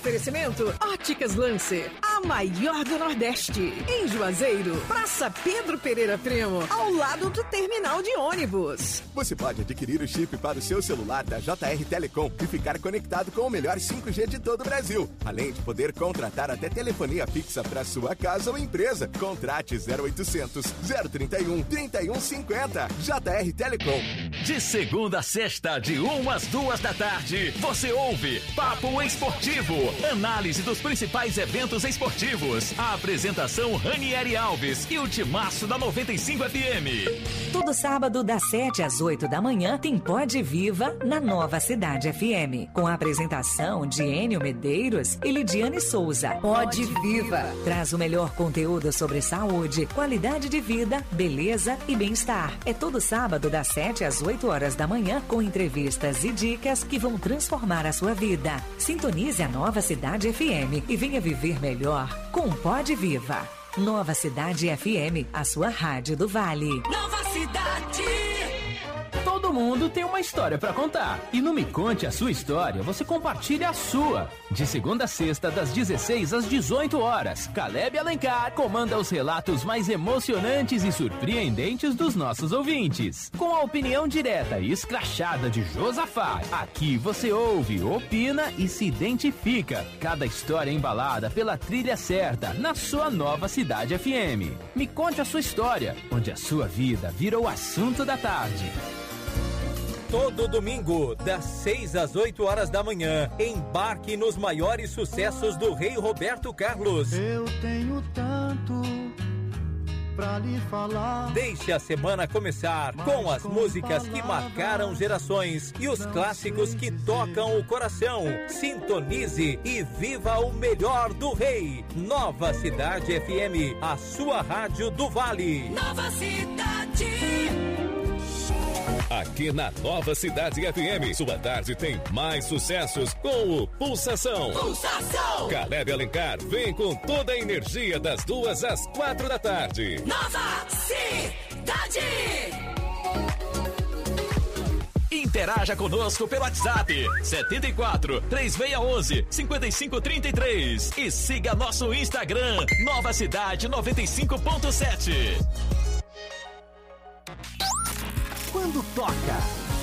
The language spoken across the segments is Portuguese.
Oferecimento Óticas Lancer, a maior do Nordeste. Em Juazeiro, Praça Pedro Pereira Primo, ao lado do terminal de ônibus. Você pode adquirir o chip para o seu celular da JR Telecom e ficar conectado com o melhor 5G de todo o Brasil. Além de poder contratar até telefonia fixa para sua casa ou empresa. Contrate 0800 031 3150. JR Telecom. De segunda a sexta, de 1 às 2 da tarde, você ouve Papo Esportivo. Análise dos principais eventos esportivos. A apresentação Ranieri Alves e o timaço da 95 FM. Todo sábado, das 7 às 8 da manhã, tem Pode Viva na Nova Cidade FM. Com a apresentação de Enio Medeiros e Lidiane Souza. Pode Viva. Traz o melhor conteúdo sobre saúde, qualidade de vida, beleza e bem-estar. É todo sábado, das 7 às 8 horas da manhã, com entrevistas e dicas que vão transformar a sua vida. Sintonize a Nova Cidade FM e venha viver melhor com Pode Viva. Nova Cidade FM, a sua rádio do Vale. Nova Cidade. Todo mundo tem uma história pra contar. E no Me Conte a Sua História, você compartilha a sua. De segunda a sexta, das 16 às 18 horas, Caleb Alencar comanda os relatos mais emocionantes e surpreendentes dos nossos ouvintes. Com a opinião direta e escrachada de Josafá, aqui você ouve, opina e se identifica. Cada história embalada pela trilha certa, na sua Nova Cidade FM. Me Conte a Sua História, onde a sua vida vira o assunto da tarde. Todo domingo, das 6 às 8 horas da manhã, embarque nos maiores sucessos do rei Roberto Carlos. Eu tenho tanto pra lhe falar. Deixe a semana começar com as músicas que marcaram gerações e os clássicos que tocam o coração. Sintonize e viva o melhor do rei. Nova Cidade FM, a sua rádio do Vale. Nova Cidade. Aqui na Nova Cidade FM, sua tarde tem mais sucessos com o Pulsação. Pulsação. Caleb Alencar vem com toda a energia das 2 às 4 da tarde. Nova Cidade. Interaja conosco pelo WhatsApp 74 3611 5533 e siga nosso Instagram Nova Cidade 95.7. Quando toca,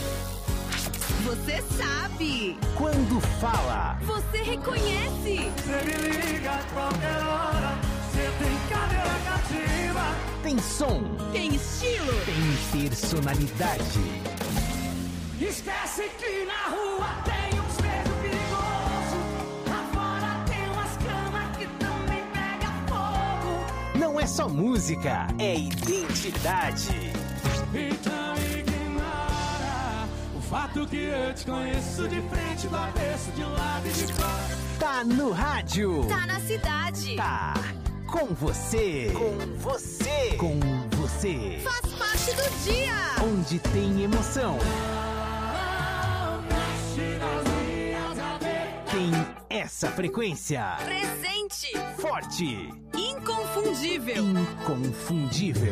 você sabe. Quando fala, você reconhece. Você me liga a qualquer hora. Você tem cadeira cativa. Tem som, tem estilo, tem personalidade. Esquece que na rua tem um espelho perigoso. Lá fora tem umas camas que também pega fogo. Não é só música, é identidade. Então ignora o fato que eu te conheço de frente, do avesso, de um lado e de fora. Tá no rádio. Tá na cidade. Tá com você. Com você. Com você. Faz parte do dia. Onde tem emoção. Tem essa frequência. Presente. Forte. Inconfundível. Inconfundível.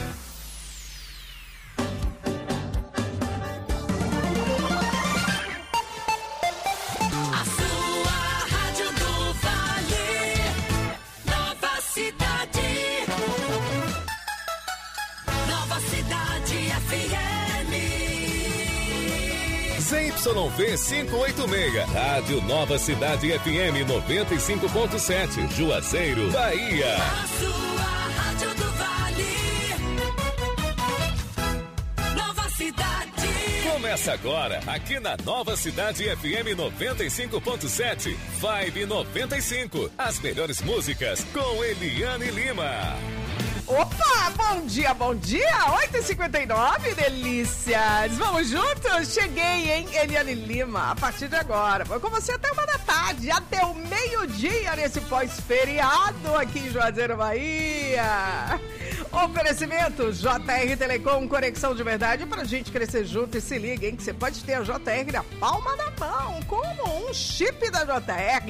ZYV 586, Rádio Nova Cidade FM 95.7, Juazeiro, Bahia. A sua rádio do Vale. Nova Cidade. Começa agora, aqui na Nova Cidade FM 95.7, Vibe 95. As melhores músicas com Eliane Lima. Opa, bom dia, 8h59, delícias. Vamos juntos? Cheguei, hein, Eliane Lima, a partir de agora. Vou com você até 1 da tarde, até o meio-dia nesse pós-feriado aqui em Juazeiro, Bahia. Oferecimento JR Telecom, conexão de verdade pra gente crescer junto. E se liga, hein, que você pode ter a JR na palma da mão, como um chip da JR. Você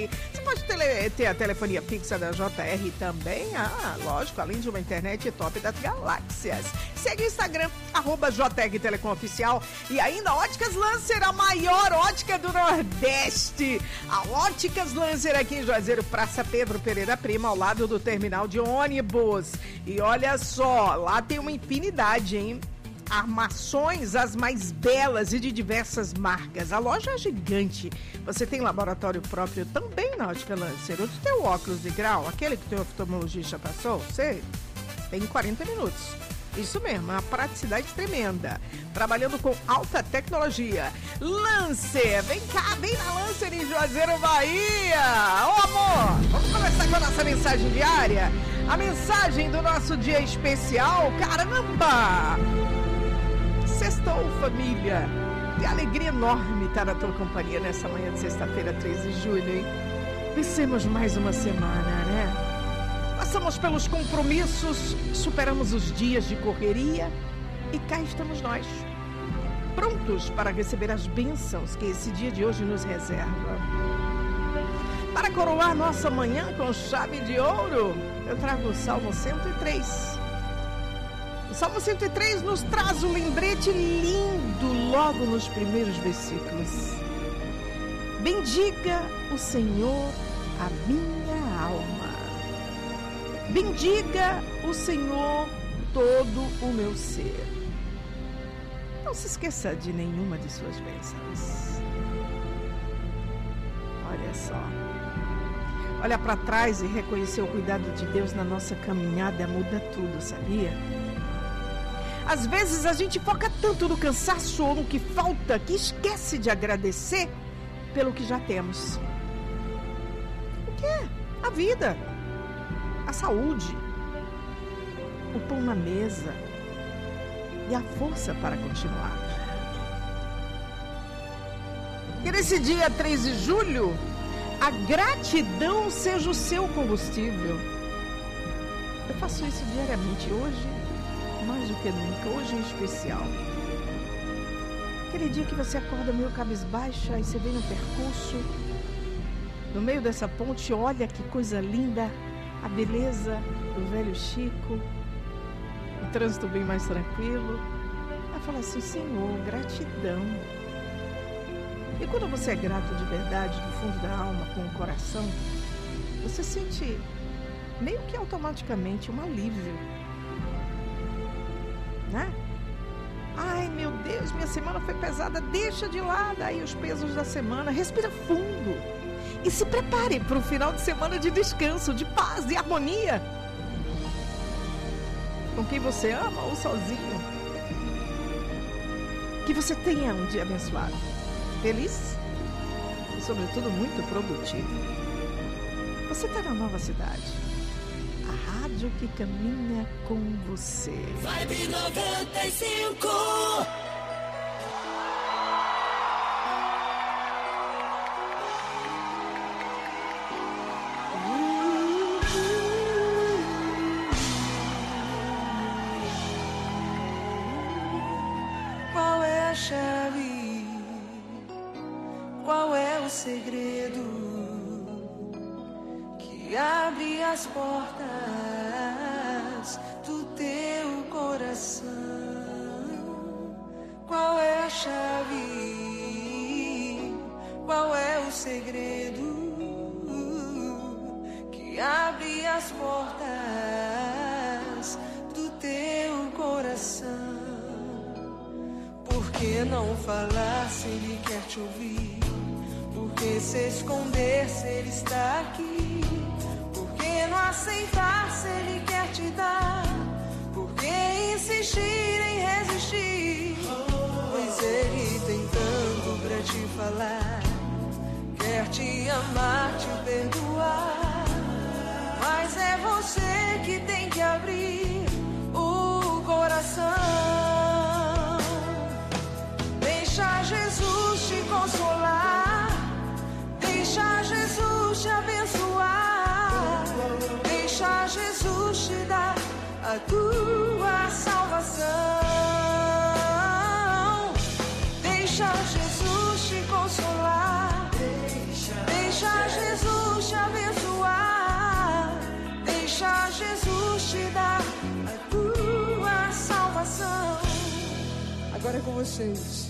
pode ter a telefonia fixa da JR também. Ah, lógico, além de uma internet top das galáxias. Segue o Instagram, @JR Telecom Oficial. E ainda Óticas Lancer, a maior ótica do Nordeste. A Óticas Lancer aqui em Juazeiro, Praça Pedro Pereira Prima, ao lado do terminal de ônibus. E olha só, lá tem uma infinidade, hein? Armações as mais belas e de diversas marcas. A loja é gigante. Você tem laboratório próprio também na Ótica Lancer. O teu óculos de grau, aquele que o teu oftalmologista passou, você tem 40 minutos. Isso mesmo, é uma praticidade tremenda. Trabalhando com alta tecnologia. Lancer, vem cá, vem na Lancer em Juazeiro, Bahia. Ô amor, vamos começar com a nossa mensagem diária? A mensagem do nosso dia especial, caramba! Sextou, família. Que alegria enorme estar na tua companhia nessa manhã de sexta-feira, 3 de julho, hein? Vencemos mais uma semana, né? Passamos pelos compromissos, superamos os dias de correria e cá estamos nós, prontos para receber as bênçãos que esse dia de hoje nos reserva. Para coroar nossa manhã com chave de ouro, eu trago o Salmo 103. O Salmo 103 nos traz um lembrete lindo logo nos primeiros versículos. Bendiga o Senhor a minha alma. Bendiga o Senhor todo o meu ser. Não se esqueça de nenhuma de suas bênçãos. Olha só. Olhar para trás e reconhecer o cuidado de Deus na nossa caminhada muda tudo, sabia? Às vezes a gente foca tanto no cansaço ou no que falta que esquece de agradecer pelo que já temos. O que é? A vida, a saúde, o pão na mesa e a força para continuar. Que nesse dia 3 de julho, a gratidão seja o seu combustível. Eu faço isso diariamente hoje, mais do que nunca, hoje em especial. Aquele dia que você acorda meio cabisbaixa e você vem no percurso, no meio dessa ponte, olha que coisa linda, a beleza do velho Chico, o trânsito bem mais tranquilo. Aí fala assim, Senhor, gratidão. E quando você é grato de verdade, do fundo da alma, com o coração, você sente meio que automaticamente um alívio. Né? Ai, meu Deus, minha semana foi pesada, deixa de lado aí os pesos da semana, respira fundo e se prepare para um final de semana de descanso, de paz, de harmonia. Com quem você ama ou sozinho. Que você tenha um dia abençoado, feliz e, sobretudo, muito produtivo. Você está na nova cidade. A rádio que caminha com você. Vibe 95. Qual é a chave? Qual é o segredo que abre as portas do teu coração? Qual é a chave? Qual é o segredo que abre as portas do teu coração? Por que não falar se ele quer te ouvir? Por que se esconder se ele está aqui? Por que não aceitar se ele quer te dar? Por que insistir em resistir? Pois ele tem tanto pra te falar. Quer te amar, te perdoar. Mas é você que tem que abrir o coração. Deixa Jesus te consolar. Deixa Jesus te abençoar. Deixa Jesus te dar a tua salvação. Deixa Jesus te consolar. Deixa Jesus te Agora é com vocês.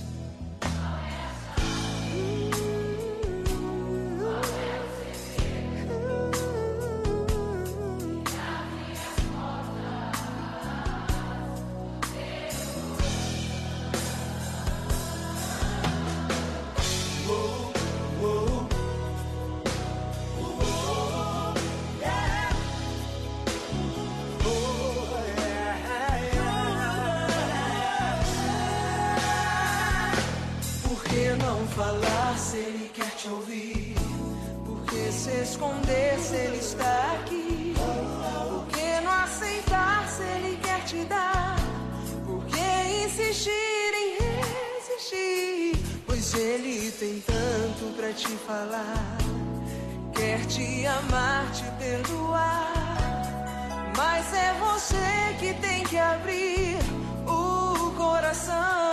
Falar se ele quer te ouvir, porque se esconder se ele está aqui, porque não aceitar se ele quer te dar, porque insistir em resistir, pois ele tem tanto pra te falar, quer te amar, te perdoar, mas é você que tem que abrir o coração.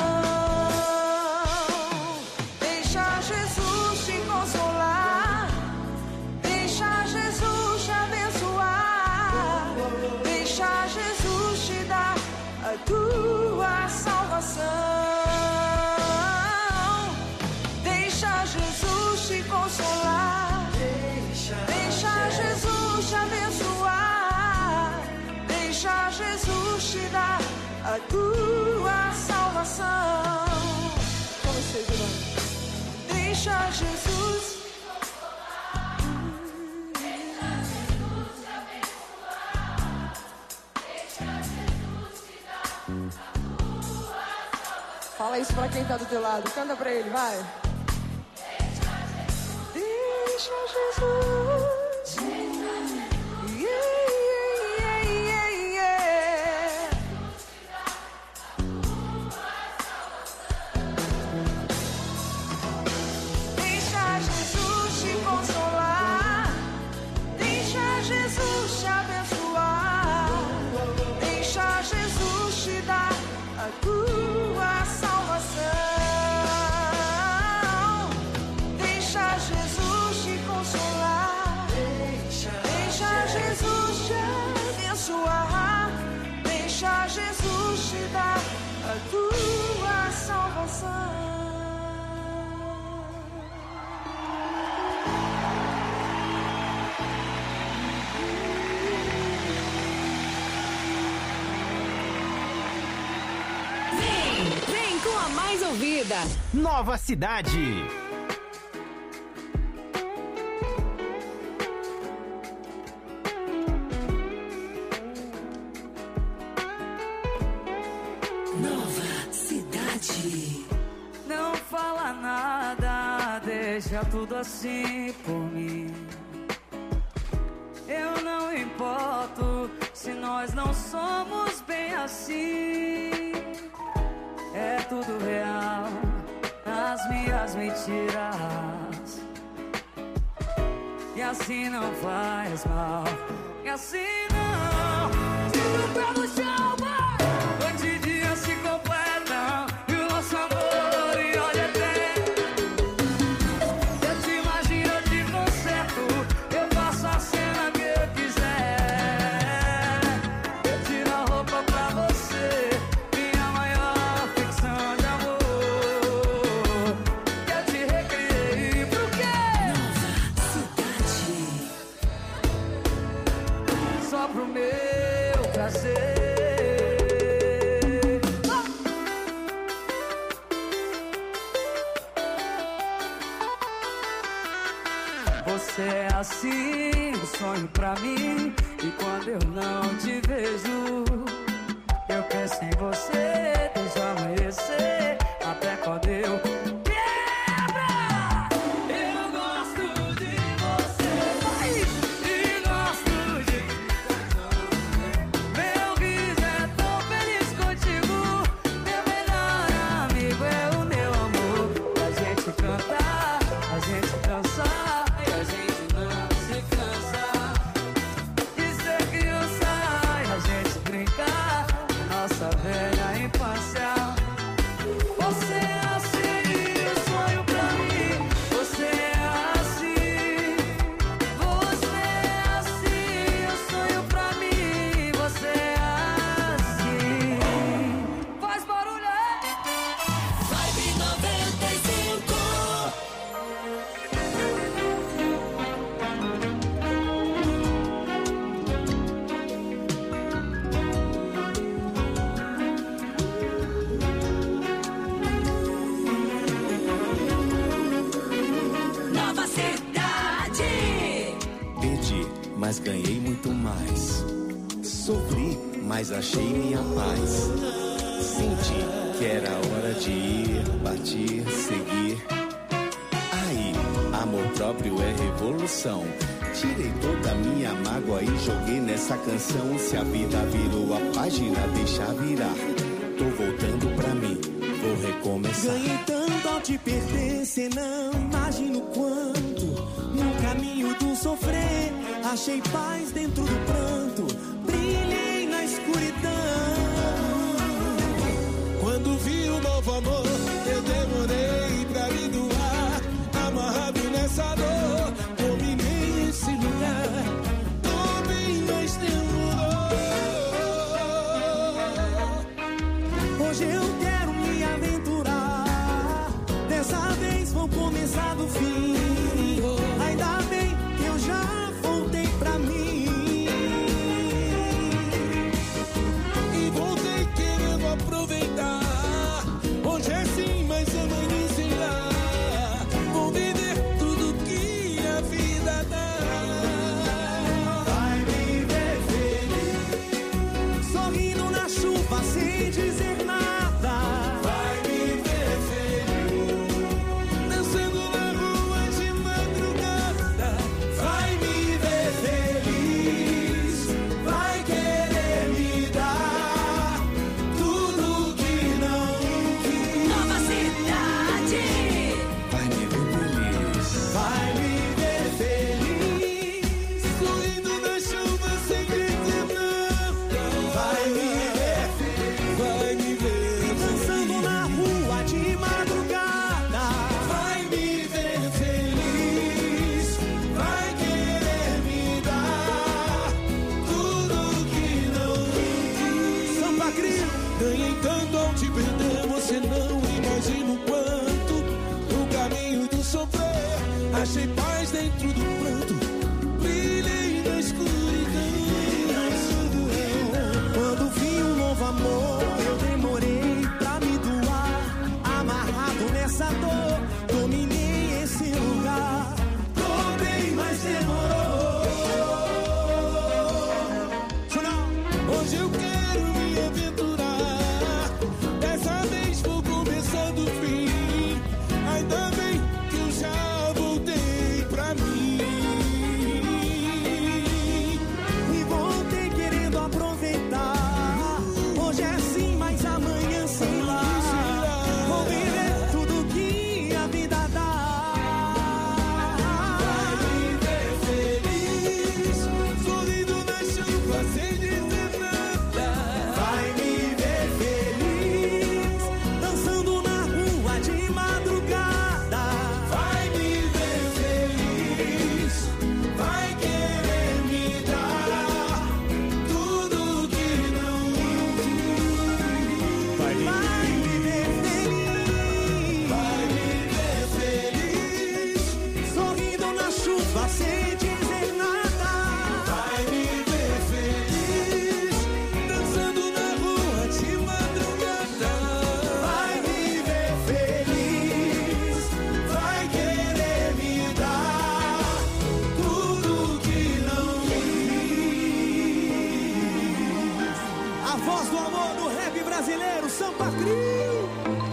Jesus te consolar, deixa Jesus te abençoar, deixa Jesus te dar a tua salvação, deixa Jesus te consolar, deixa Jesus te abençoar, deixa Jesus te dar a tua salvação. Como você diz? Deixa Jesus, deixa Jesus te abençoar, deixa Jesus te dar a tua salvação. Fala isso pra quem tá do teu lado, canta pra ele, vai. Deixa Jesus, deixa Jesus. Deixa Jesus te dar a tua salvação. Vem com a mais ouvida. Nova Cidade. Não fala nada, deixa tudo assim por mim. Eu não importo se nós não somos bem assim. É tudo real, as minhas mentiras. E assim não faz mal, e assim não. Tira o pé no chão, vai. Noite e dia se completam, e o nosso amor, e olha até. Eu te imagino, eu te conserto, eu faço a cena que eu quiser. Eu tiro a roupa pra você, minha maior ficção de amor. Que eu te recriei pro quê? Só pro meu prazer. Você é assim, um sonho pra mim. E quando eu não te vejo, eu penso em você desde o amanhecer até quando eu quebra. Eu gosto de você e gosto de meu riso é tão feliz contigo. Meu melhor amigo é o meu amor. A gente cantar, a gente dançar, e a gente não se cansa de ser criança, e a gente brincar, nossa velha infância. mas ganhei muito mais. Sofri, mas achei minha paz. Senti que era hora de ir, partir, seguir. Aí, amor próprio é revolução. Tirei toda a minha mágoa e joguei nessa canção. Se a vida virou a página, deixa virar. Tô voltando pra mim, vou recomeçar. Ganhei tanto ao te perder, cê não imagino quanto. No caminho do sofrer, achei paz dentro do pranto. Brilhei na escuridão. Quando vi o novo amor, eu demorei pra me doar. Amarrado nessa dor, dominei esse lugar. Tô bem, mas demorou. Hoje eu quero me aventurar. Dessa vez vou começar do fim. Ainda bem que eu já voltei pra mim. E voltei querendo aproveitar. Hoje é sim, mas amanhã sei lá. Vou viver tudo que a vida dá. Vai me ver feliz, sorrindo na chuva sem dizer nada. Vai me ver feliz, dançando na rua de madrugada. Vai me ver feliz, vai querer me dar tudo que não quis. Nova cidade. Vai me ver feliz. Vai me ver feliz, Sorrindo na chuva sem dizer nada. vai me ver feliz, Vai me ver dançando na rua de madrugada. Vai me ver feliz, vai querer me dar tudo que não quis. Sampa Crio, Ganhei tanto ao te perder, você não imagina o quanto. No caminho do sofrer, achei paz dentro do pranto. Brilhei na escuridão. quando vi um novo amor, eu demorei pra me doar. Amarrado nessa dor, dominei esse lugar. Tô bem, mas demorou. Hoje eu quero me aventurar. Dessa vez vou começar do fim. Ainda bem que eu já voltei pra mim. E voltei querendo aproveitar. Hoje é assim, mas amanhã sei lá. Vou viver tudo que a vida dá. Vai me ver feliz, sorrindo na chuva sem dizer nada. Vai me ver feliz, dançando na rua de madrugada. Vai me ver feliz, vai querer me dar tudo que não quis. Vai me ver feliz, Vai me ver feliz, sorrindo na chuva sem dizer nada. vai me ver feliz, dançando na rua de madrugada. Vai me ver feliz, Vai querer me dar tudo que não quis. a voz do amor do rap brasileiro, Sampa Crio.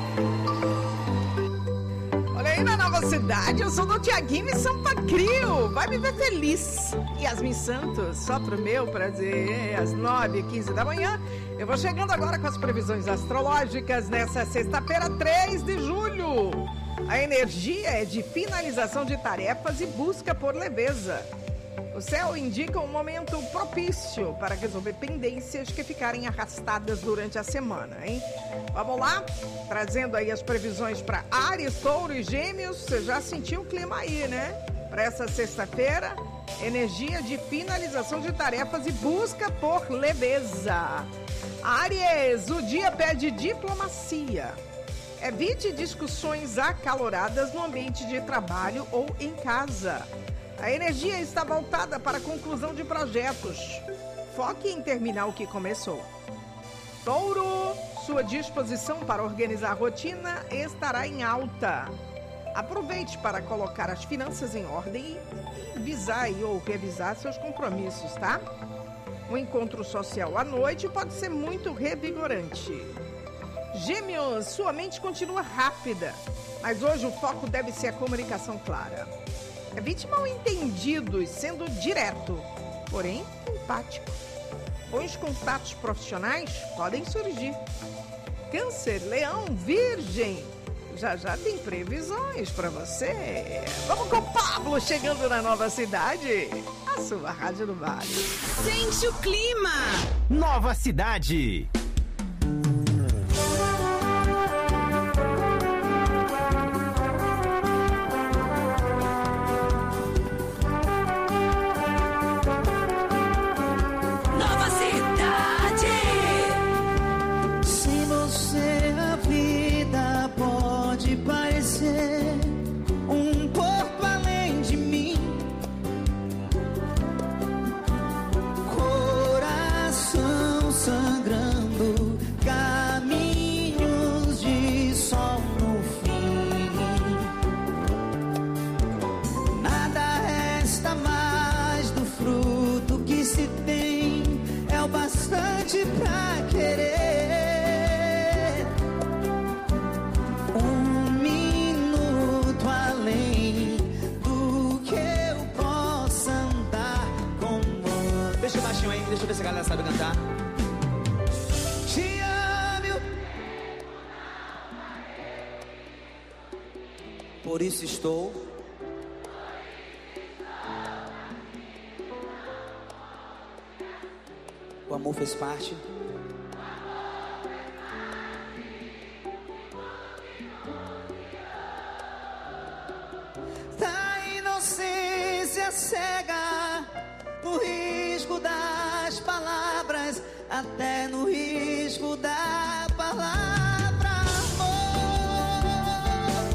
Olha aí na Nova Cidade, eu sou do Tiaguinho e Sampa Crio. Vai me ver feliz. Yasmin Santos, só pro meu prazer, às 9h15 da manhã. Eu vou chegando agora com as previsões astrológicas nessa sexta-feira, 3 de julho. A energia é de finalização de tarefas e busca por leveza. O céu indica um momento propício para resolver pendências que ficarem arrastadas durante a semana, hein? Vamos lá? Trazendo aí as previsões para Áries, Touro e Gêmeos. Você já sentiu o clima aí, né? Para essa sexta-feira, energia de finalização de tarefas e busca por leveza. Áries, o dia pede diplomacia. Evite discussões acaloradas no ambiente de trabalho ou em casa. A energia está voltada para a conclusão de projetos. Foque em terminar o que começou. Touro, sua disposição para organizar a rotina estará em alta. Aproveite para colocar as finanças em ordem e visar aí, ou revisar seus compromissos, tá? Um encontro social à noite pode ser muito revigorante. Gêmeos, sua mente continua rápida, mas hoje o foco deve ser a comunicação clara. Evite mal-entendidos, sendo direto, porém empático. Bons contatos profissionais podem surgir. Câncer, Leão, Virgem, já tem previsões para você. Vamos com o Pablo chegando na nova cidade, a sua Rádio do Vale. Sente o clima. Nova Cidade. Nova Cidade. Se você a vida pode parecer um corpo além de mim, coração sangrando, caminhos de sol no fim. Nada resta mais do fruto que se tem, é o bastante pra querer. Um minuto além do que eu possa andar com você. Deixa baixinho aí, deixa eu ver se a galera sabe cantar. Te amo, Por isso estou. O amor fez parte. da inocência cega, no risco das palavras, até no risco da palavra amor.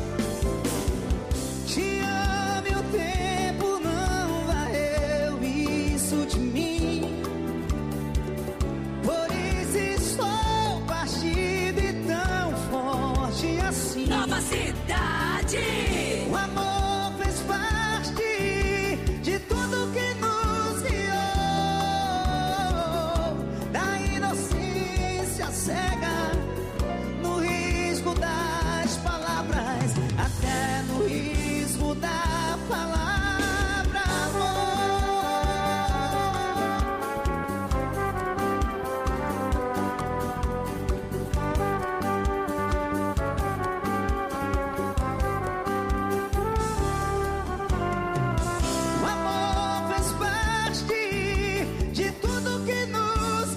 Te amo e o tempo não varreu isso de mim. Por isso estou partido e tão forte assim. Nova Cidade. O amor fez parte de tudo que nos guiou, da inocência cega, no risco das palavras, até no risco da palavra amor. O amor fez parte de tudo que nos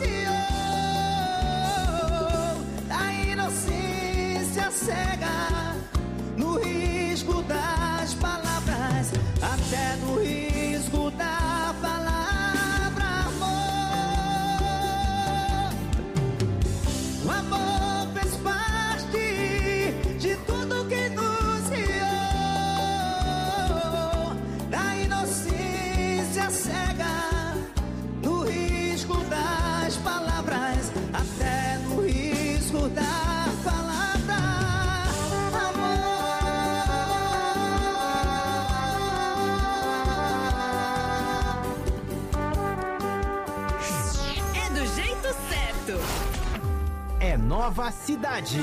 guiou, da inocência cega, no risco das palavras, até no risco da palavra amor. O amor fez parte de tudo que nos guiou, da inocência cega, no risco das palavras, até no risco da palavra amor. É do jeito certo. É Nova Cidade.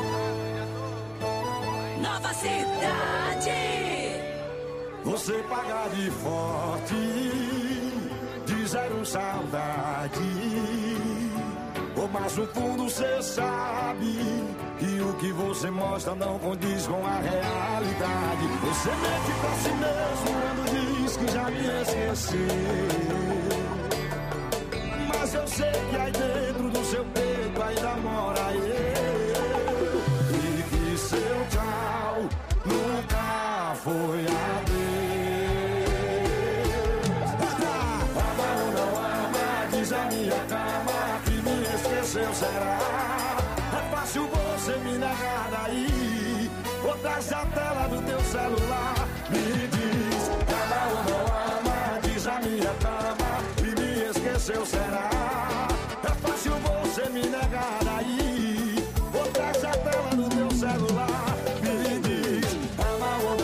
Nova Cidade. Você paga de forte, de zero saudade. Oh, mas no fundo cê sabe que o que você mostra não condiz com a realidade. Você mente pra si mesmo quando diz que já me esqueceu. Mas eu sei que aí dentro do seu peito ainda mora eu. E que seu tchau nunca foi adeus. Ama ou não ama, diz a minha cama que me esqueceu, será? É fácil você me negar daí, botar a tela do teu celular. Me diz, ama ou não ama, diz a minha cama que me esqueceu, será? É fácil você me negar daí, botar a tela do teu celular. Me diz, ama ou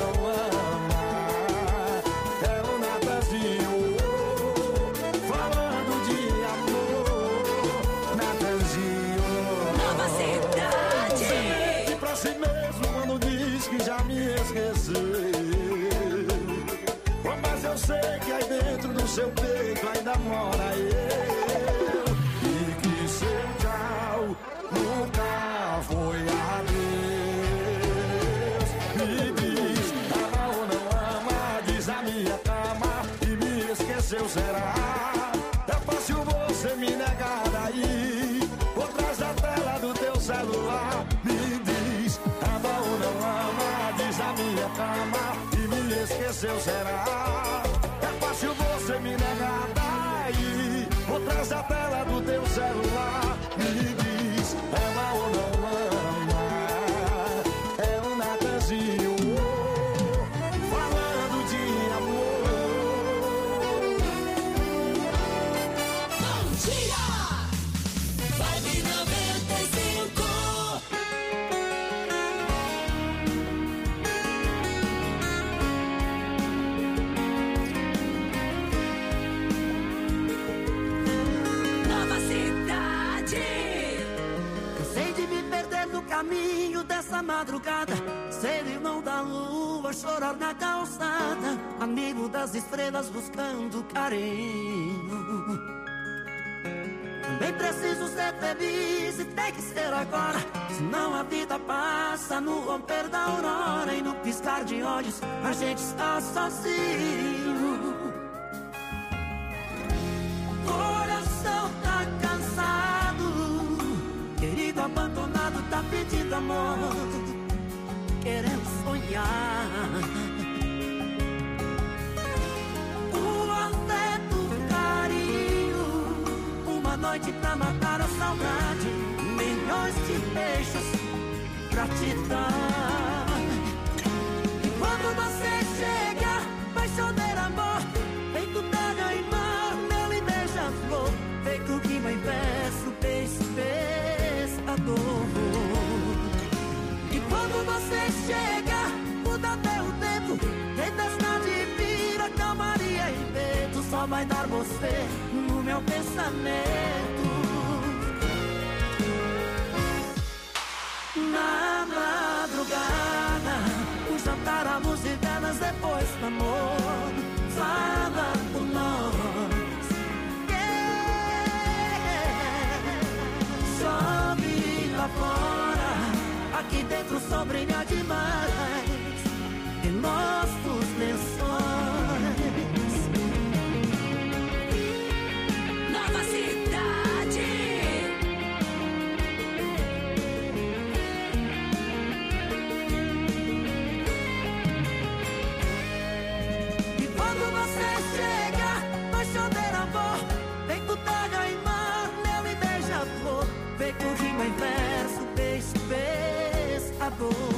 seu peito ainda mora eu. E que seu tchau nunca foi adeus. Me diz, ama ou não ama, diz a minha cama e me esqueceu, será? É fácil você me negar daí, por trás da tela do teu celular. Me diz, ama ou não ama, diz a minha cama e me esqueceu, será? É fácil você me negar daí, por trás da tela do teu celular. Me diz, ama ou não ama, é um Natanzinho falando de amor. Bom dia! Vibe 95. Nova cidade. Cansei de me perder no caminho dessa madrugada, ser irmão da lua, chorar na calçada, amigo das estrelas buscando carinho. Também preciso ser feliz e tem que ser agora, senão a vida passa no romper da aurora e no piscar de olhos a gente está sozinho. Coração tá cansado, querido abandonado tá pedindo amor, querendo sonhar. O afeto, o carinho, uma noite pra matar a saudade, milhões de beijos pra te dar. E quando você chega, vai chover amor, feito terra e mar, mel e beija-flor, feito rima em verso, beijo, pescador. E quando você chega, muda até o tempo, tempestade vira calmaria e vento, só vai dar você no meu pensamento. Na madrugada, o jantar, a luz e velas depois do amor, fala por nós. Chove lá fora, aqui dentro só brilha demais em nossos lençóis. Nova cidade. E quando você chega, vai chover amor, feito terra e mar, mel e beija-flor, feito rima em verso, beijo, pescador.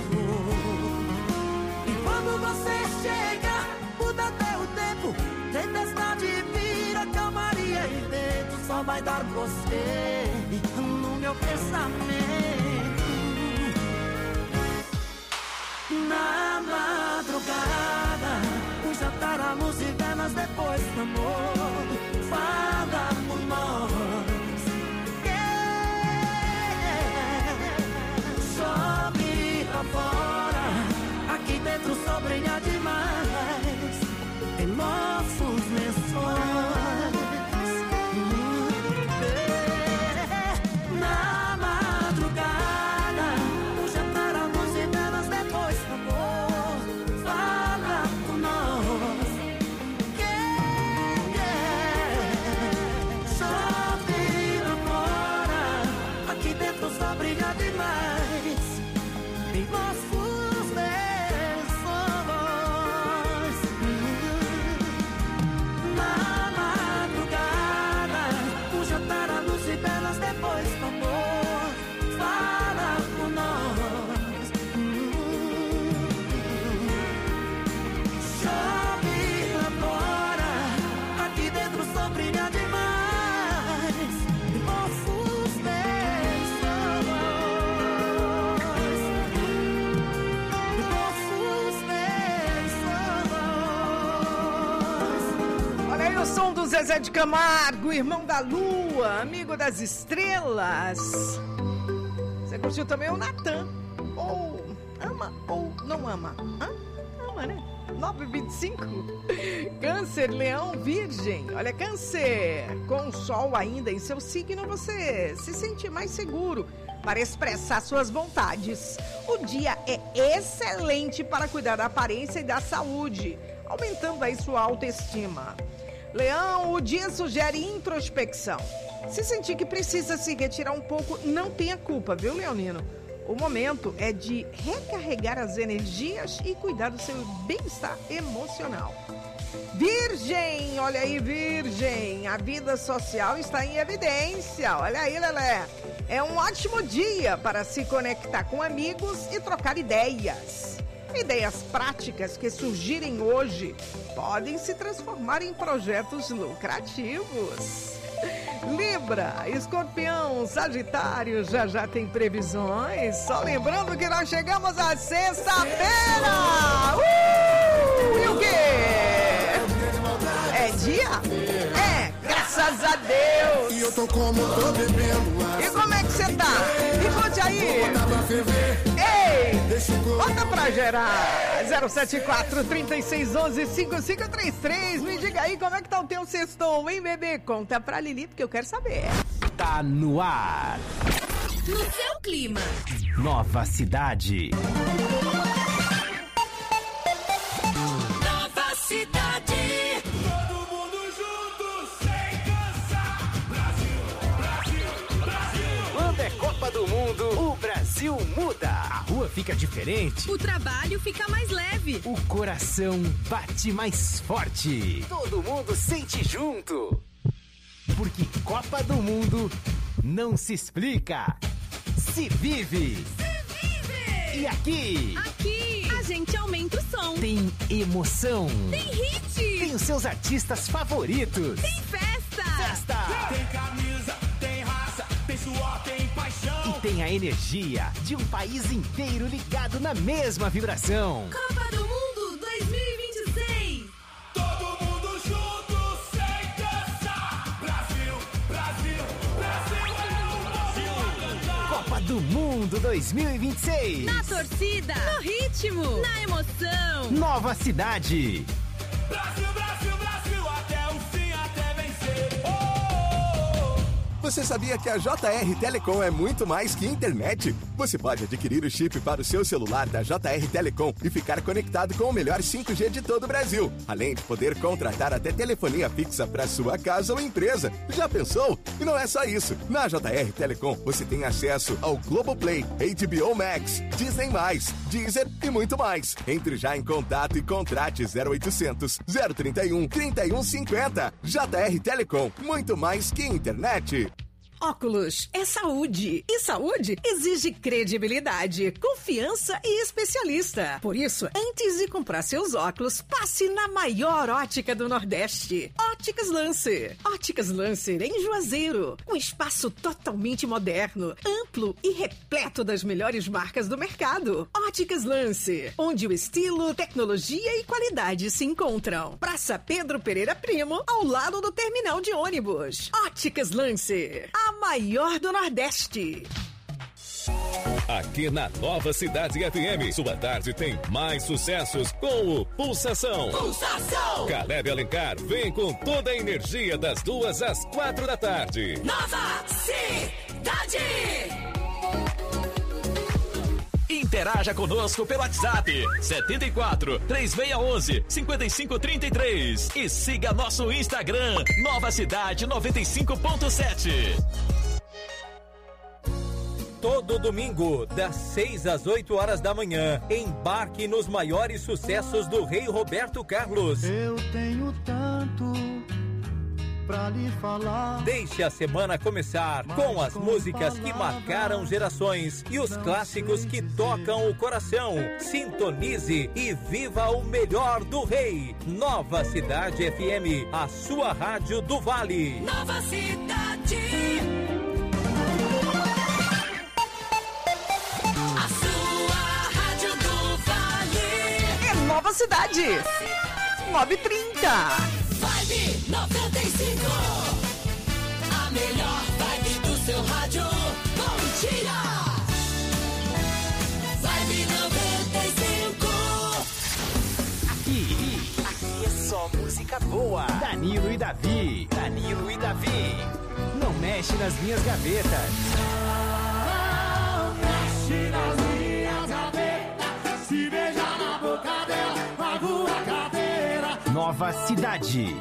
E quando você chega, muda até o tempo, tempestade vira calmaria e vento, só vai dar você no meu pensamento. Na madrugada, o jantar, a luz e velas depois do amor, fala por nós. Chove lá fora, aqui dentro só brilha demais em nossos lençóis. Na madrugada, o jantar, a luz e velas depois do amor, fala por nós. Chove lá fora, aqui dentro só brilha demais em nossos lençóis. Na madrugada, o jantar, a luz e velas depois do amor, fala por nós. Chove lá fora, aqui dentro só brilha demais em nossos lençóis. Nossos lençóis. Olha aí o som do Zezé de Camargo, irmão da lua, amigo das estrelas. Você curtiu também o Natan? Ou ama ou não ama? Hã? Ama, né? 9h25. Câncer, Leão, Virgem. Olha, Câncer, com o sol ainda em seu signo, você se sente mais seguro para expressar suas vontades. O dia é excelente para cuidar da aparência e da saúde, aumentando aí sua autoestima. Leão, o dia sugere introspecção. Se sentir que precisa se retirar um pouco, não tenha culpa, viu, leonino? O momento é de recarregar as energias e cuidar do seu bem-estar emocional. Virgem, olha aí, Virgem, a vida social está em evidência. Olha aí, Lelé. É um ótimo dia para se conectar com amigos e trocar ideias. Ideias práticas que surgirem hoje podem se transformar em projetos lucrativos. Libra, Escorpião, Sagitário, já tem previsões. Só lembrando que nós chegamos à sexta-feira. E o quê? É dia? É, graças a Deus. E eu tô como tô bebendo. E como é que você tá? Me conte aí. Ei, bota pra gerar. 074-3611-5533. Me diga aí como é que tá o teu sextou, hein, bebê? Conta pra Lili, porque eu quero saber. Tá no ar. No seu clima. Nova Cidade. Nova Cidade. Todo mundo junto, sem cansar. Brasil, Brasil, Brasil. Quando é Copa do Mundo, o Brasil muda. A rua fica diferente. O trabalho fica mais leve. O coração bate mais forte. Todo mundo sente junto. Porque Copa do Mundo não se explica, se vive. Se vive! E aqui? Aqui, a gente aumenta o som. Tem emoção. Tem hit. Tem os seus artistas favoritos. Tem festa. Festa. Tem camisa, tem raça, tem suor, tem paixão. E tem a energia de um país inteiro ligado na mesma vibração. Copa do Mundo 2026. Todo mundo junto, sem cansar. Brasil, Brasil, Brasil é o Brasil a cantar. Copa do Mundo 2026. Na torcida, no ritmo, na emoção. Nova Cidade. Brasil, Brasil, Brasil, até o fim, até vencer. Você sabia que a JR Telecom é muito mais que internet? Você pode adquirir o chip para o seu celular da JR Telecom e ficar conectado com o melhor 5G de todo o Brasil. Além de poder contratar até telefonia fixa para sua casa ou empresa. Já pensou? E não é só isso. Na JR Telecom você tem acesso ao Globoplay, HBO Max, Disney+, Deezer e muito mais. Entre já em contato e contrate 0800 031 3150. JR Telecom, muito mais que internet. Óculos é saúde. E saúde exige credibilidade, confiança e especialista. Por isso, antes de comprar seus óculos, passe na maior ótica do Nordeste. Óticas Lancer. Óticas Lancer em Juazeiro. Um espaço totalmente moderno, amplo e repleto das melhores marcas do mercado. Óticas Lancer, onde o estilo, tecnologia e qualidade se encontram. Praça Pedro Pereira Primo, ao lado do terminal de ônibus. Óticas Lancer, a maior do Nordeste. Aqui na Nova Cidade FM, sua tarde tem mais sucessos com o Pulsação. Pulsação. Caleb Alencar vem com toda a energia das 2 às 4 da tarde. Nova Cidade. Interaja conosco pelo WhatsApp 74 3611 5533 e siga nosso Instagram Nova Cidade 95.7. Todo domingo, das 6 às 8 horas da manhã, embarque nos maiores sucessos do Rei Roberto Carlos. Eu tenho tanto pra lhe falar. Deixe a semana começar com as músicas que marcaram gerações e os clássicos que tocam o coração. Sintonize e viva o melhor do Rei. Nova Cidade FM, a sua rádio do Vale. Nova Cidade. A sua rádio do Vale. É Nova Cidade. 9h30. Vibe 95. A melhor vibe do seu rádio. Bom dia. Vibe 95. Aqui boa. Danilo e Davi. Danilo e Davi. Não mexe nas minhas gavetas. Não mexe nas minhas gavetas. Se beijar na boca dela, pago a cadeira. Nova Cidade.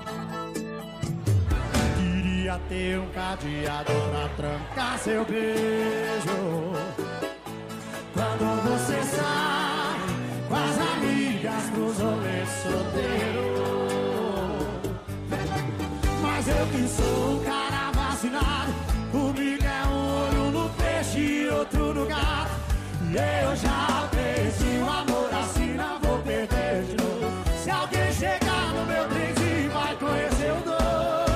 Queria ter um cadeado pra trancar seu beijo. Quando você sai com as amigas pros rolês solteiros. Mas eu que sou um cara vacinado, comigo é um olho no peixe e outro no gato. E eu já perdi o amor assim, não vou perder de novo. Se alguém chegar no meu trenzinho vai conhecer o dono.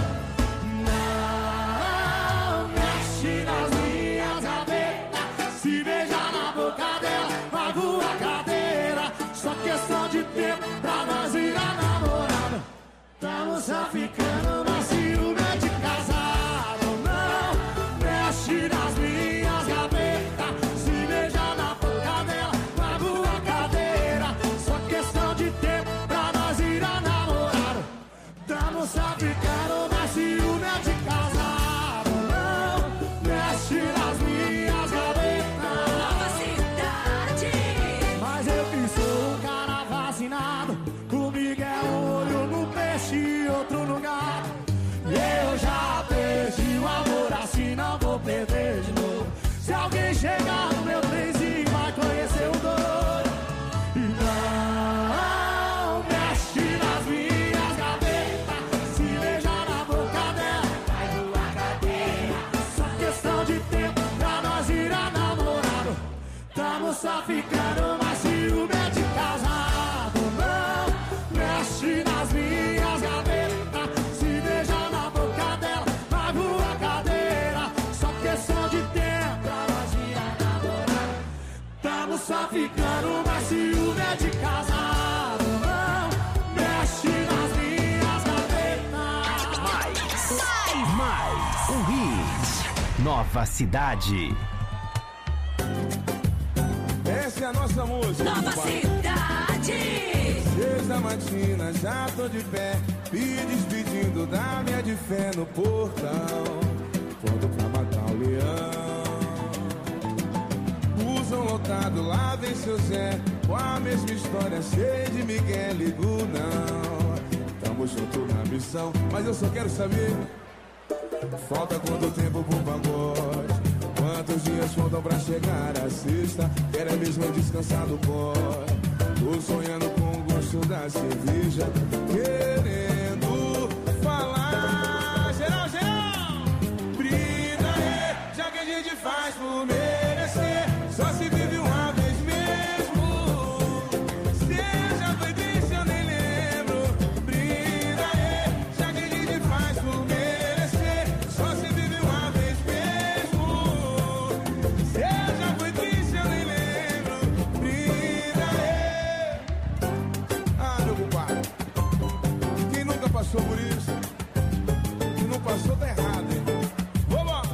Não mexe nas minhas gavetas. Se beijar na boca dela, pago a cadeira. Só questão de tempo pra nós ir a namorada. Tamo só ficando, mas ciúme é de casado. Não mexe nas minhas gavetas. Se beijar na boca dela, pago a cadeira. Só questão de tempo pra nós ir a namorada. Tamo só ficando, mas ciúme é de casado. Não mexe nas minhas gavetas. Nova Cidade. Mas eu que sou um cara vacinado, comigo é um olho no peixe e outro no gato. E eu já perdi o amor assim, não vou perder de novo. Se alguém chegar no meu trenzinho vai conhecer o dono. E não mexe nas minhas gavetas. Se beijar na boca dela, vai voar cadeira. Só questão de tempo pra nós ir a namorado. Tamo só ficando, mas ciúme é de casado. Não mexe nas minhas gavetas. Se beijar na boca dela, vai voar cadeira. Só questão de tempo pra nós ir a namorado. Tamo só ficando, mas ciúme é de casado. Não mexe nas minhas gavetas. Mais um hit. Nova Cidade. Essa é a nossa música. Nova Cidade. 6 da matina, já tô de pé, me despedindo da minha de fé no portão. Quando pra matar o leão, busão lotado, lá vem seu Zé, com a mesma história, cheio de Miguel, ligo não. Tamo junto na missão, mas eu só quero saber, falta quanto tempo pro pagode? Quantos dias faltam pra chegar a sexta? Quero é mesmo descansar do pó. Tô sonhando com o gosto da cerveja, querendo falar. Geral, geral! Brinda aí, já que a gente faz por merecer. Só se vive uma vez mesmo. Seja foi triste, eu nem lembro. Brinda aí, já que a gente faz por merecer. Só se vive uma vez mesmo. Seja foi triste, eu nem lembro. Brinda aí. Ah, meu compadre, quem nunca passou por isso? Quem não passou tá errado, hein? Vamos!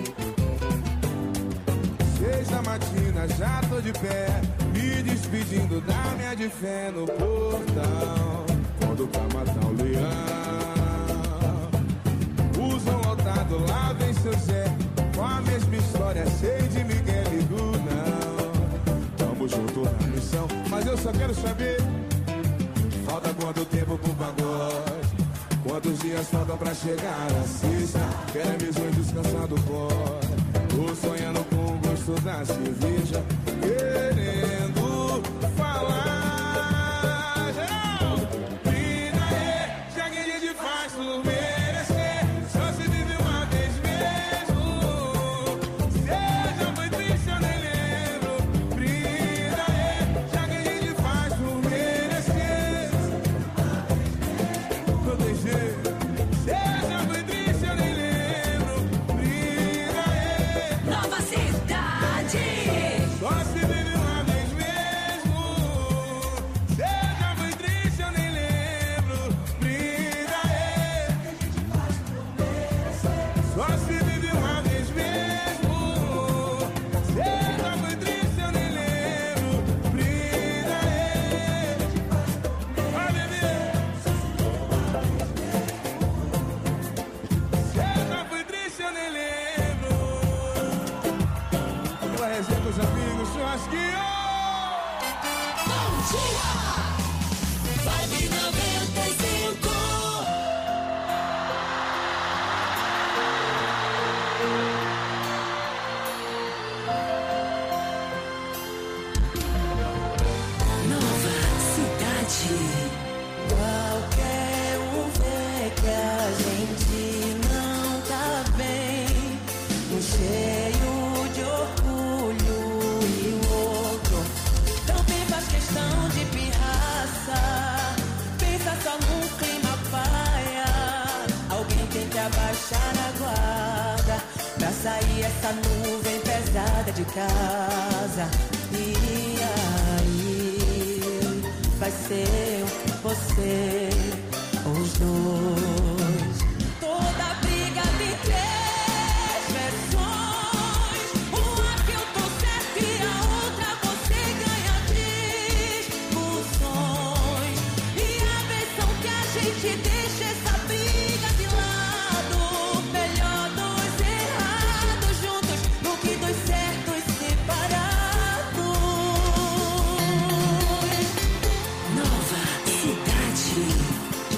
6 da matina, já tô de pé, me despedindo da minha de fé no portão. Quando pra matar o leão, busão lotado, lá vem seu Zé, com a mesma história, cheio de Miguel e não. Tamo junto na missão, mas eu só quero saber, falta quanto tempo pro pagode? Quantos dias faltam pra chegar a sexta? Quero é mesmo descansar do pó. Tô sonhando com o gosto da cerveja, querendo falar. Geral, brinda aí, já que a gente faz por merecer. Só se vive uma vez mesmo. Seja foi triste, eu nem lembro. Brinda aí, já que a gente faz por merecer. Proteger. Seja foi triste, eu nem lembro. Brinda aí. Nova Cidade. Só se vive uma vez mesmo. Vibe 95. Nova cidade. Qualquer um vê que a gente não tá bem, um cheio de orgulho e o outro também faz questão de pirraça. Pensa só num clima paia, alguém tem que abaixar a guarda pra sair essa nuvem pesada de casa. E aí, vai ser você, os dois. Toda briga tem três versões, uma que eu tô certo e a outra você ganha discussões. E a versão que a gente deixa essa briga de lado, melhor dois errados juntos do que dois certos separados. Nova cidade.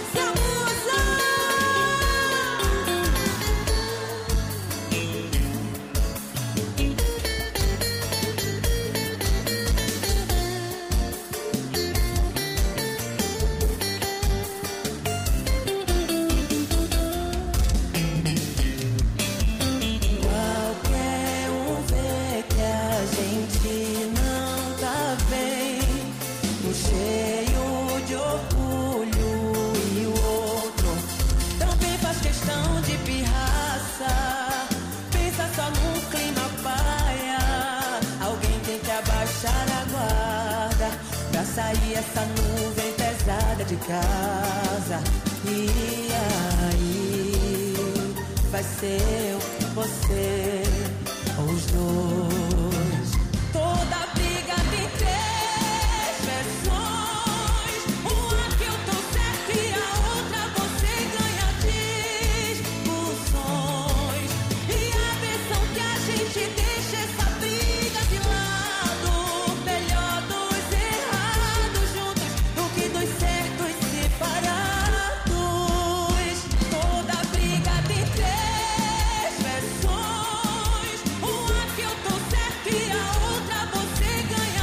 Qualquer um vê que a gente não tá bem, um cheio de orgulho e o outro também faz questão de pirraça. Pensa só num clima paia, alguém tem que abaixar a guarda pra sair essa nuvem pesada de casa. E aí, vai ser você, os dois. Toda briga tem três versões, uma que eu tô certo e a outra você ganha discussões. E a versão que a gente deixa essa briga de lado, melhor dois errados juntos do que dois certos separados. Toda briga tem três versões, uma que eu tô certo e a outra você ganha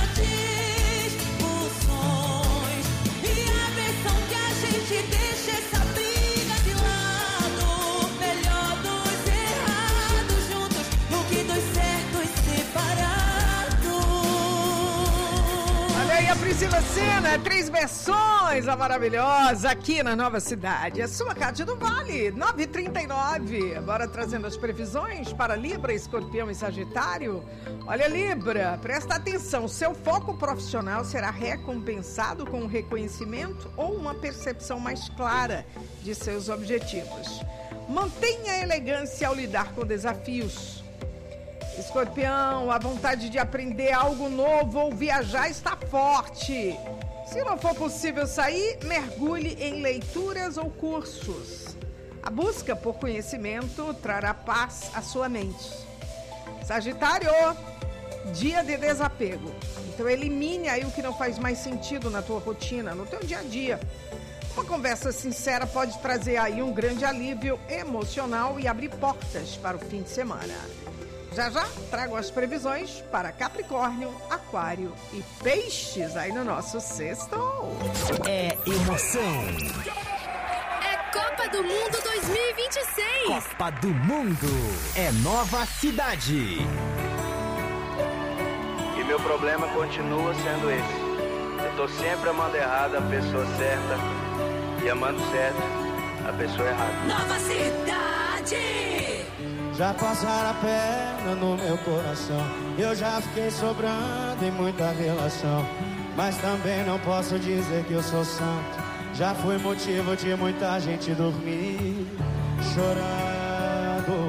discussões. E a versão que a gente deixa essa briga de lado, melhor dois errados juntos do que dois certos separados. Olha aí a Priscila Senna, três versões, a maravilhosa, aqui na Nova Cidade. A sua Cátia do Vale, 9h39. Agora trazendo as previsões para Libra, Escorpião e Sagitário. Olha, Libra, presta atenção, seu foco profissional será recompensado com um reconhecimento ou uma percepção mais clara de seus objetivos. Mantenha a elegância ao lidar com desafios. Escorpião, a vontade de aprender algo novo ou viajar está forte. Se não for possível sair, mergulhe em leituras ou cursos. A busca por conhecimento trará paz à sua mente. Sagitário, dia de desapego. Então elimine aí o que não faz mais sentido na tua rotina, no teu dia a dia. Uma conversa sincera pode trazer aí um grande alívio emocional e abrir portas para o fim de semana. Já já trago as previsões para Capricórnio, Aquário e Peixes aí no nosso sexto. É emoção. É Copa do Mundo 2026. Copa do Mundo. É Nova Cidade. E meu problema continua sendo esse. Eu tô sempre amando errado a pessoa certa e amando certo a pessoa errada. Nova cidade. Já passaram a perna no meu coração, eu já fiquei sobrando em muita relação, mas também não posso dizer que eu sou santo. Já fui motivo de muita gente dormir chorando.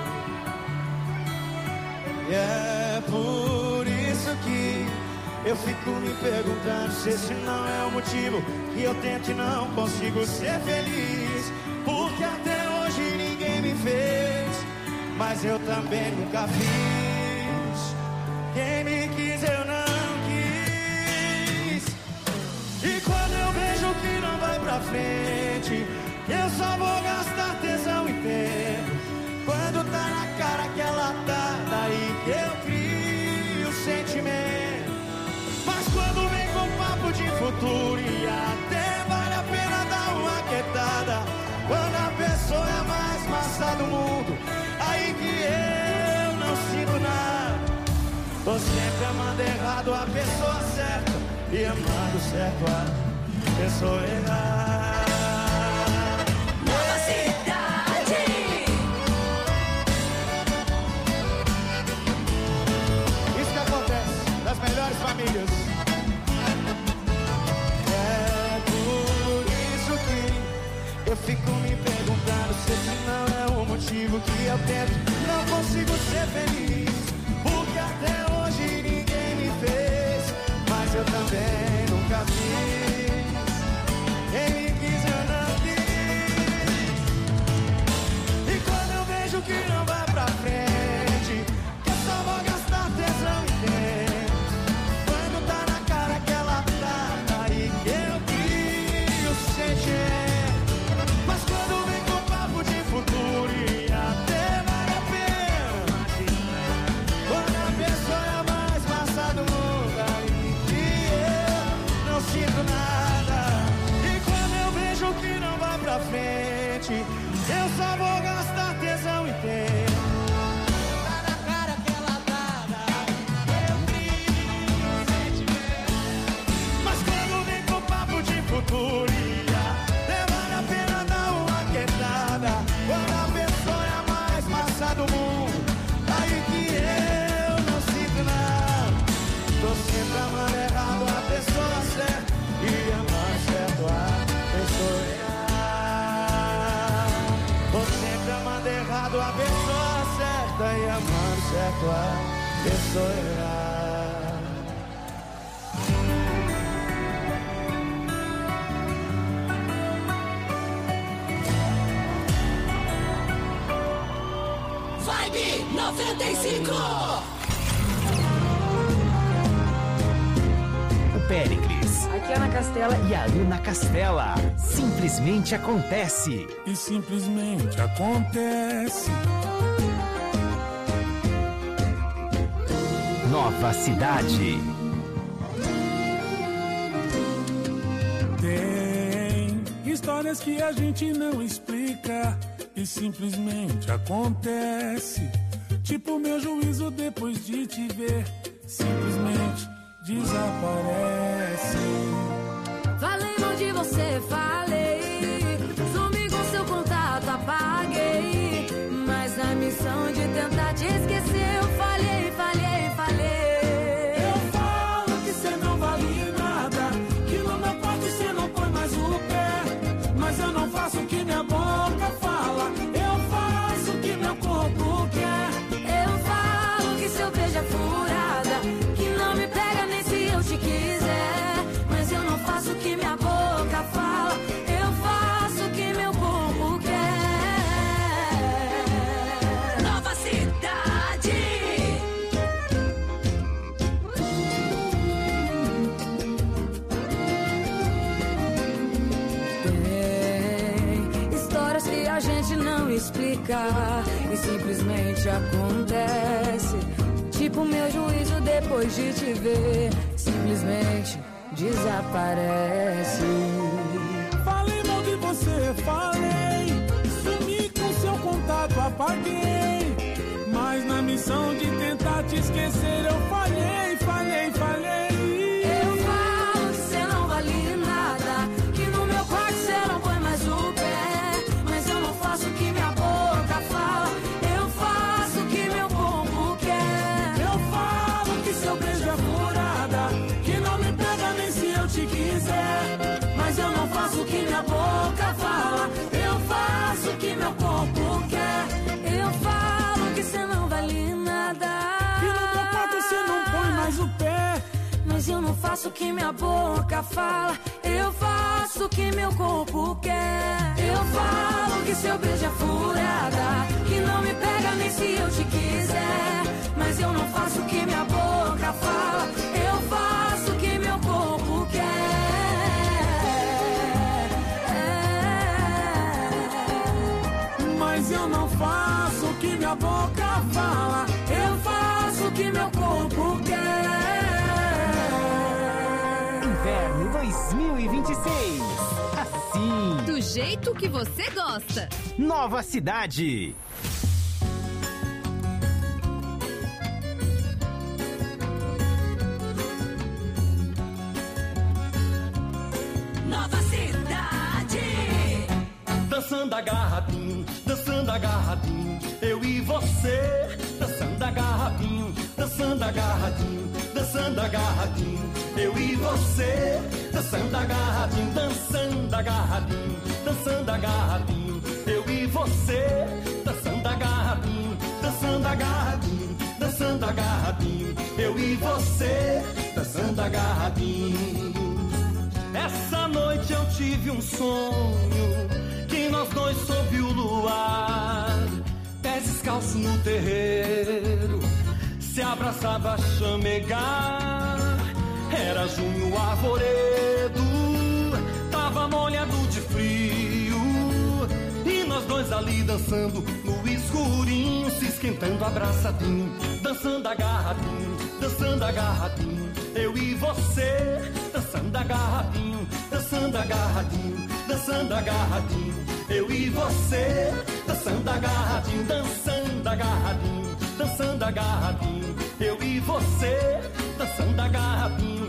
E é por isso que eu fico me perguntando se esse não é o motivo que eu tento e não consigo ser feliz. Porque até hoje ninguém me fez, mas eu também nunca fiz. Quem me quis eu não quis. frente. Eu só vou gastar tesão e tempo quando tá na cara que ela tá. Daí que eu crio o sentimento. Mas quando vem com papo de futuro e até vale a pena dar uma quietada, quando a pessoa é a mais massa do mundo, aí que eu não sinto nada. Tô sempre amando errado a pessoa certa e amando certo a pessoa errada. Nova cidade. Isso que acontece nas melhores famílias. É por isso que eu fico me perguntando se esse não é o motivo que eu tento, não consigo ser feliz. Porque até hoje ninguém me fez, mas eu também nunca fiz. Quem me quis eu não quis. E quando eu vejo que não vai pra frente, que eu só vou gastar tesão e tempo, quando tá na cara que ela tá, aí que eu crio o sentimento. Mas quando vem com papo de futuro e até vale a pena, quando a pessoa é a mais massa do mundo, aí que eu não sinto nada. E quando eu vejo que não vai pra frente, eu só vou gastar tesão e tempo. Tá na cara que ela tá, eu crio o sentimento. Mas quando vem com papo de futuro e até vale a pena dar uma quietada, quando a pessoa é a mais massa do mundo, aí que eu não sinto nada. Tô sempre amando errado a pessoa certa e amando certo a pessoa errada. Tô sempre amando errado a pessoa certa e amando certo a pessoa errada. Vibe 95. O Péricles. Aqui é Ana Castela. E a Luna Castela. Simplesmente acontece. E simplesmente acontece. Nova cidade. Tem histórias que a gente não explica e simplesmente acontece. Tipo meu juízo depois de te ver, simplesmente desaparece. Falei mal de você, falei. Sumi com seu contato, apaguei. Mas na missão de tentar te esquecer, eu falhei, falhei, falhei. Eu falo que cê não vale nada, que no meu quarto cê não põe mais o pé. Mas eu não faço o que minha boca fala, eu faço o que meu corpo quer. Eu falo que seu beijo é furada, que não me pega nem se eu te quiser. Mas eu não faço o que minha boca fala, eu faço o que meu corpo quer. Nova cidade. Tem histórias que a gente não explica e simplesmente acontece. Tipo meu juízo depois de te ver, simplesmente desaparece. Falei mal de você, falei. Sumi com seu contato, apaguei. Mas na missão de tentar te esquecer, eu falhei, falhei, falhei. Eu falo que cê não vale nada, que no meu quarto cê não põe mais o pé. Mas eu não faço o que minha boca fala, eu faço o que meu corpo quer. Eu falo que seu beijo é furada, que não me pega nem se eu te quiser. Mas eu não faço o que minha boca fala, eu faço o que meu corpo quer. Eu falo que cê não vale nada, que no meu quarto cê não põe mais o pé. Mas eu não faço o que minha boca fala, eu faço o que meu corpo quer. Eu falo que seu beijo é furada, que não me pega nem se eu te quiser. Mas eu não faço o que minha boca fala, eu faço o que meu corpo quer. não faço o que minha boca fala, eu faço o que meu corpo quer. Inverno 2026. Assim. Do jeito que você gosta. Nova Cidade. Nova Cidade. Dançando agarradinho, eu e você. Dançando agarradinho, eu e você. Dançando agarradinho, eu e você. Dançando agarradinho, eu e você. Dançando agarradinho. Essa noite eu tive um sonho, que nós dois sob o luar, pés descalços no terreiro, se abraçava a chamegar. Era junho arvoredo, tava molhado de frio, e nós dois ali dançando no escurinho, se esquentando abraçadinho, dançando agarradinho, eu e você. Dançando agarradinho, eu e você. Dançando agarradinho, eu e você. Dançando agarradinho,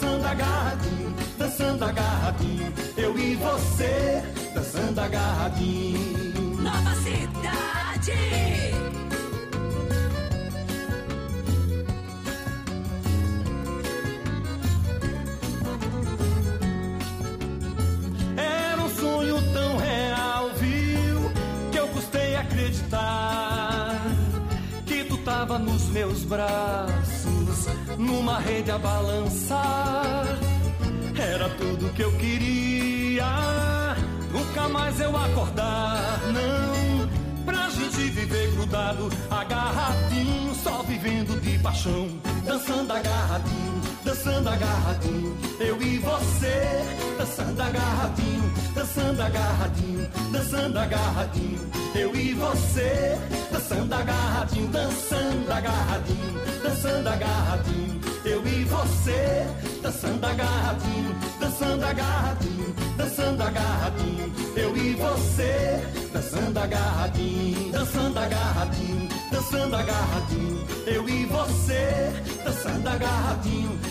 eu e você. Dançando agarradinho. Nova Cidade. Era um sonho tão real, viu, que eu custei acreditar que tu tava nos meus braços, numa rede a balançar. Era tudo que eu queria, nunca mais eu acordar, não, pra gente viver grudado, agarradinho, só vivendo de paixão. Dançando agarradinho, eu e você. Dançando agarradinho, eu e você. Dançando agarradinho, eu e você. Dançando agarradinho, eu e você. Dançando agarradinho, eu e você. Dançando agarradinho,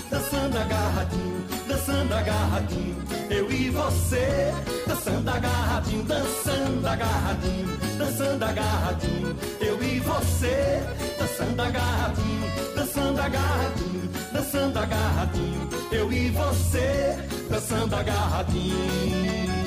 eu e você. Dançando agarradinho, eu e você. Dançando agarradinho, eu e você. Dançando agarradinho.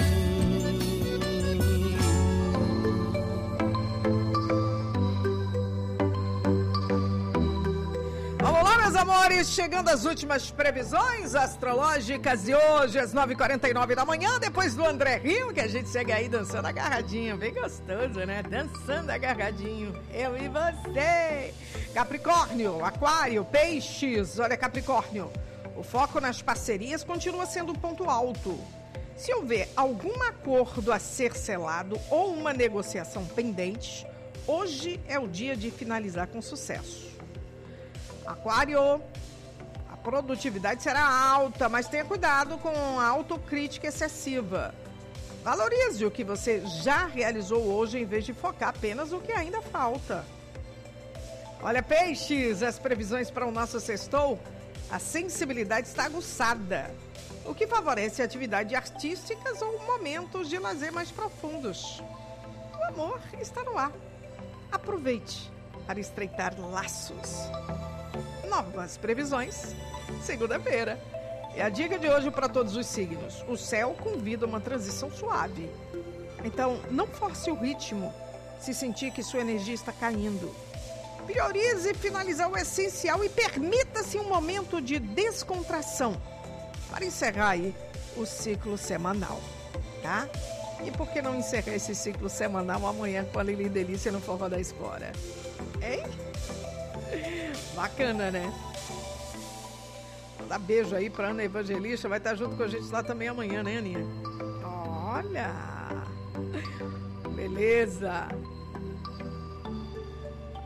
Vamos lá, meus amores, chegando às últimas previsões astrológicas de hoje, às 9h49 da manhã, depois do André Rio, que a gente chega aí dançando agarradinho, bem gostoso, né? Dançando agarradinho, eu e você. Capricórnio, Aquário, Peixes, olha Capricórnio, o foco nas parcerias continua sendo um ponto alto. Se houver algum acordo a ser selado ou uma negociação pendente, hoje é o dia de finalizar com sucesso. Aquário, a produtividade será alta, mas tenha cuidado com a autocrítica excessiva. Valorize o que você já realizou hoje em vez de focar apenas no que ainda falta. Olha, Peixes, as previsões para o nosso sextou, a sensibilidade está aguçada, o que favorece atividades artísticas ou momentos de lazer mais profundos. O amor está no ar. Aproveite para estreitar laços. Novas previsões, segunda-feira. E a dica de hoje para todos os signos: o céu convida uma transição suave. Então, não force o ritmo se sentir que sua energia está caindo. Priorize finalizar o essencial e permita-se um momento de descontração para encerrar aí o ciclo semanal, tá? E por que não encerrar esse ciclo semanal amanhã com a Lili Delícia no Forró da Espora? Hein? Bacana, né? Vou dar beijo aí pra Ana Evangelista, vai estar junto com a gente lá também amanhã, né, Aninha? Olha! Beleza!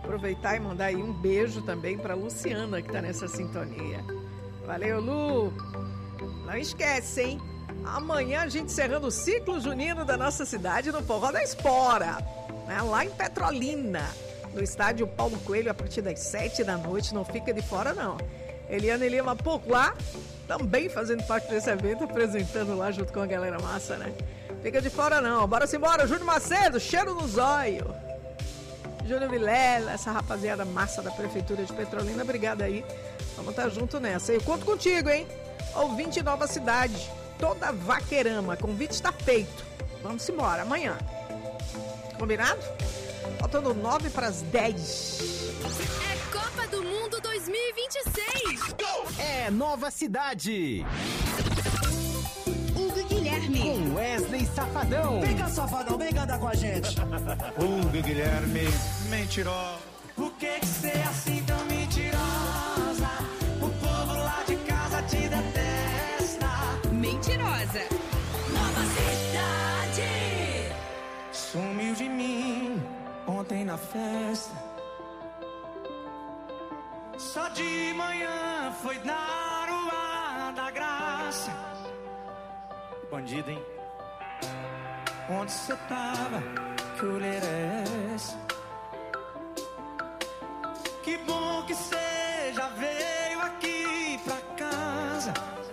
Aproveitar e mandar aí um beijo também pra Luciana, que tá nessa sintonia. Valeu, Lu! Não esquece, hein? Amanhã a gente encerrando o ciclo junino da nossa cidade no Forró da Espora, né? Lá em Petrolina, no estádio Paulo Coelho, a partir das 7 da noite. Não fica de fora, não. Eliane Lima por lá, também fazendo parte desse evento, apresentando lá junto com a galera massa, né? Fica de fora, não. Bora simbora, Júnior Macedo, cheiro no zóio. Júnior Vilela, essa rapaziada massa da Prefeitura de Petrolina, obrigada aí. Vamos estar junto nessa. Eu conto contigo, hein? Ouvinte Nova Cidade, toda vaquerama, convite está feito. Vamos embora, amanhã. Combinado? Faltando 9 para as 10. É Copa do Mundo 2026. É Nova Cidade. Hugo e Guilherme. Com Wesley Safadão. Vem cá, Safadão, vem cantar com a gente. Hugo e Guilherme, mentiroso. Por que você é assim tão mentirosa? O povo lá de casa te detesta. Mentirosa. Nova Cidade. Sumiu de mim ontem na festa. Só de manhã foi dar o ar da graça. Bandido, hein? Onde você tava? Que olheira é essa? Que bom que você já veio aqui pra casa.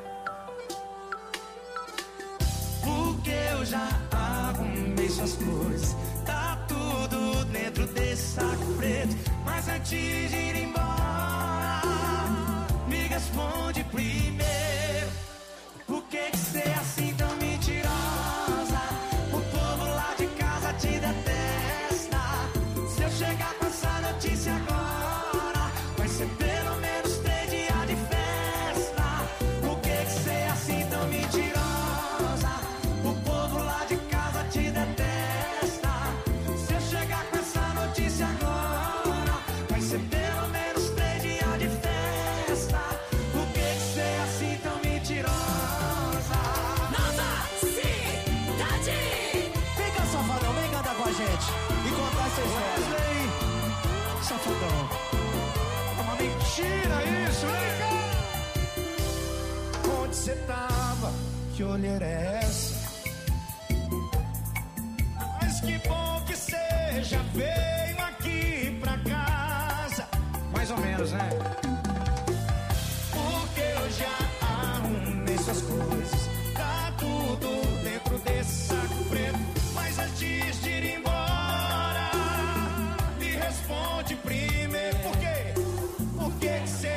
Porque eu já arrumei suas coisas. Tá tudo dentro desse saco preto. Mas antes de ir embora, me responde primeiro. Por que você é assim tão mentirosa? O povo lá de casa te detesta. Se eu chegar com essa notícia agora, vai ser pelo menos 3 dias de festa. Por que você é assim tão mentirosa? O povo lá de casa te detesta. Se eu chegar com essa notícia agora, vai ser pelo menos 3 dias de festa. Por que você é assim tão mentirosa? Nova Cidade. Vem cá, Safadão, vem cantar com a gente e contar essa história. Wesley, Safadão. É uma mentira isso, vem cá. Onde você tava? Que olheira é essa? Mas que bom que você já veio aqui pra casa. Mais ou menos, né? Porque eu já arrumei suas coisas. Tá tudo dentro desse saco preto. Mas antes de ir embora, me responde primeiro. Por quê? Por que que você...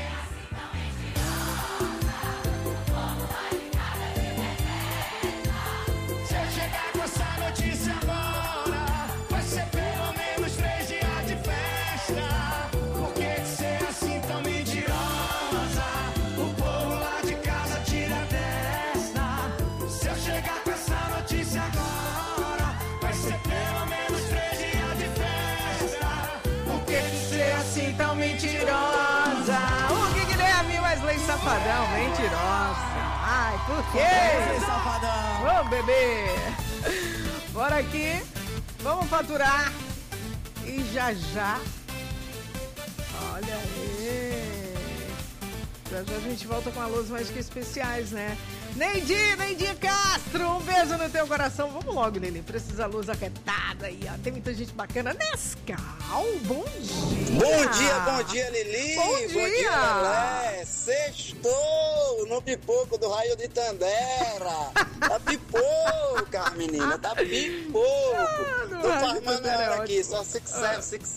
Se eu chegar com essa notícia agora, vai ser pelo menos 3 dias de festa. Por que que você é assim tão mentirosa? O povo lá de casa tira a testa. Se eu chegar com essa notícia agora, vai ser pelo menos 3 dias de festa. Por que que você é assim tão mentirosa? O Guilherme Wesley Safadão, mentirosa. Ai, por quê? Wesley Safadão. Ô, bebê. Bora aqui. Vamos faturar. E já já. Olha aí. Já já a gente volta com alôs mais que especiais, né? Neidinha Castro, um beijo no teu coração. Vamos logo, Lili, pra esses alôs apertados aí, ó. Tem muita gente bacana. Nescau, bom dia. Bom dia, Lili. Bom dia. Lelé. Sextou no pipoco do Raio de Tandera. Tá pipoca, menina, tá pipoco. Tô farmando ela aqui, só 6